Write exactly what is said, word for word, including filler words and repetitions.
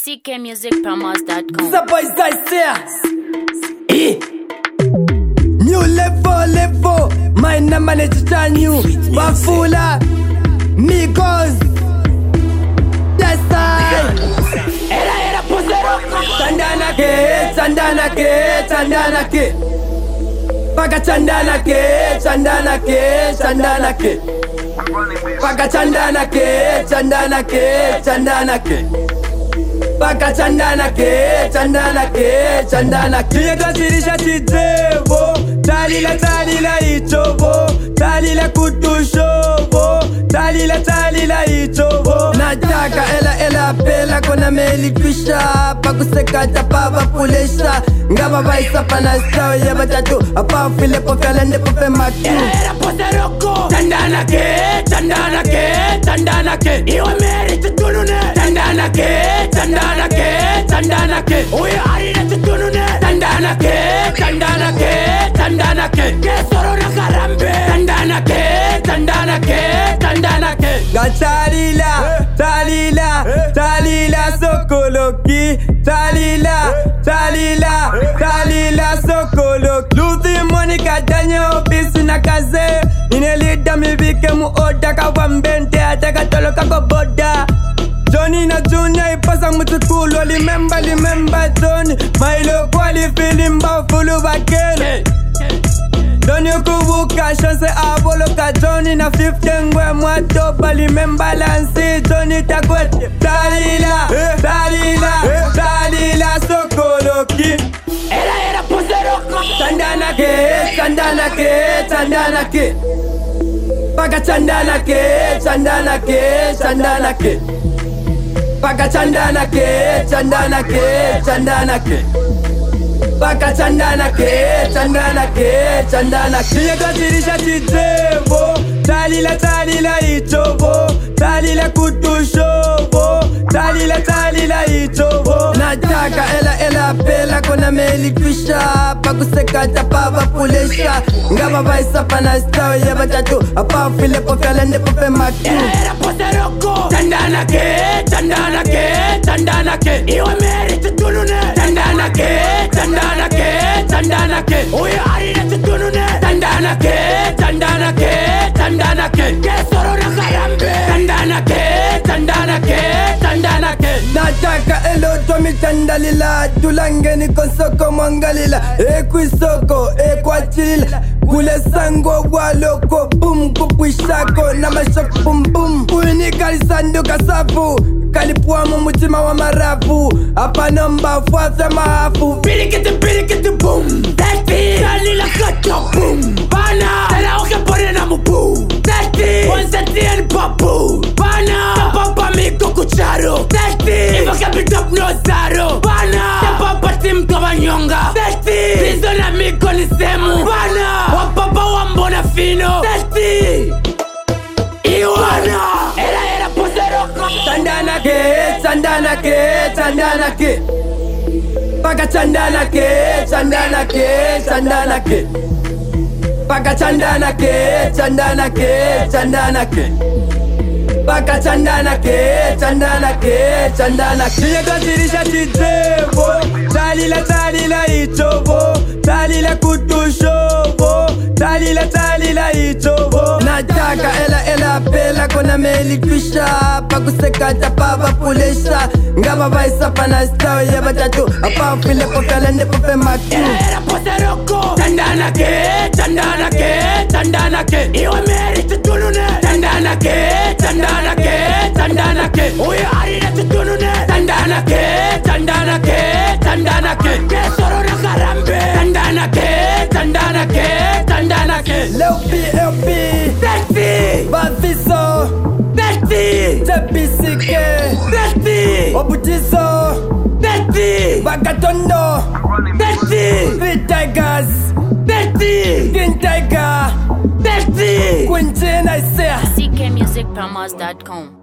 C K music promos dot com. The boys I say new level level. My number is turn you Bafula Migos. Yes I Era era posero Chandana ke Chandana ke Chandana ke Paka Chandana ke Chandana ke Chandana ke Paka Chandana ke Chandana ke Chandana ke Paka Chandana ke Chandana ke Chandana ke Yekasirisha chizevo Talila talila ichovo Talila kutushovo Talila talila ichovo Nataka ela ela pela Kona meli kisha Pakuseka chapava pulesha Ngaba baisa panastao Yeba tatu Apa file po fele nepo fe matu Era poseroko Chandana ke Chandana ke Chandana ke Iwe meri tutunune Chandana ke Chandana ke Chandana ke Uye arina tutunune Chandana ke Chandana ke Chandana ke Kesoro na karambe Chandana ke Chandana ke Chandana ke Gachalila Talila Talila sokoloki Talila Talila Talila sokoloki Luthi Monica Daniel Bisi na kaze Inelida mibike mu oda Kawambente ataka toloka koboda Johnny na Junior ipasa mutukulu Limemba limemba Johnny Mailo kwali filimba fulu bakele Johnny kubuka chance aboloka Johnny na fifty ngwe mwatopa Limemba lansi Johnny takwete Talila Talila Talila sokoloki Era era poseroko Chandana ke Chandana ke Chandana ke Paka Chandana ke Chandana ke Chandana ke Paka Chandana ke Chandana ke Chandana ke Paka Chandana ke Chandana ke Chandana ke Yekasirisha chizevo Talila talila ichovo Talila kutushovo Talila talila ichovo Nataka ela ela pela Kona meli kisha Pakuseka chapava pulesha Ngaba baisa panastao Yeba tatu Apa file po fele nepo fe matu Era poseroko Chandana ke Chandana ke Chandana ke Iwe meri tutunune Chandana ke Chandana ke Chandana ke Uye arina tutunune Chandana ke Chandana ke Chandana ke Kesoro na karambe Chandana ke Chandana ke Chandana ke Nataka elo tomi chandalila Tulangeni konsoko mwangalila Ekwisoko ekwachilila Kule sango waloko Boom kupwishako na mashok boom boom Uini kalisandu kasafu Kalipua mumutima wa marafu Apa nomba fuatha maafu Pirikiti pirikiti boom Tati Kalila kato boom Bana Tela oke pore na mubu Tati Wansati en papu Bana Tapapa miko kucharo Tati Iva kapitop no zaro Bana Tapapa tim kaba nyonga Tati Pizona miko ni semu Bana Wapapa wambona fino Tati Iwana Era era poseroko Chandana ke Chandana ke Chandana ke Paka Chandana ke Chandana ke Chandana ke Paka Chandana ke Chandana ke Chandana ke Paka Chandana ke Chandana ke Chandana ke Yekasirisha chizevo Talila talila ichovo Talila kutushovo Talila talila ichovo Nataka ela ela pela Kona meli kisha Pakuseka chapava pulesha Ngaba baisa panastao Yeba tatu Apa file po fele nepo fe matu Era poseroko Chandana ke Chandana ke Chandana ke Iwe meri tutunune Chandana ke Chandana ke Chandana ke Uye arina tutunune Chandana ke Chandana ke Chandana ke Kesoro na karambe Chandana ke Chandana ke Chandana ke L P L P Tati Baviso Tati Tepsike Tati Obutiso Tati Bakatondo Tati Three Tigers Tati King Tiger Tati Quintin I say C K music promos dot com.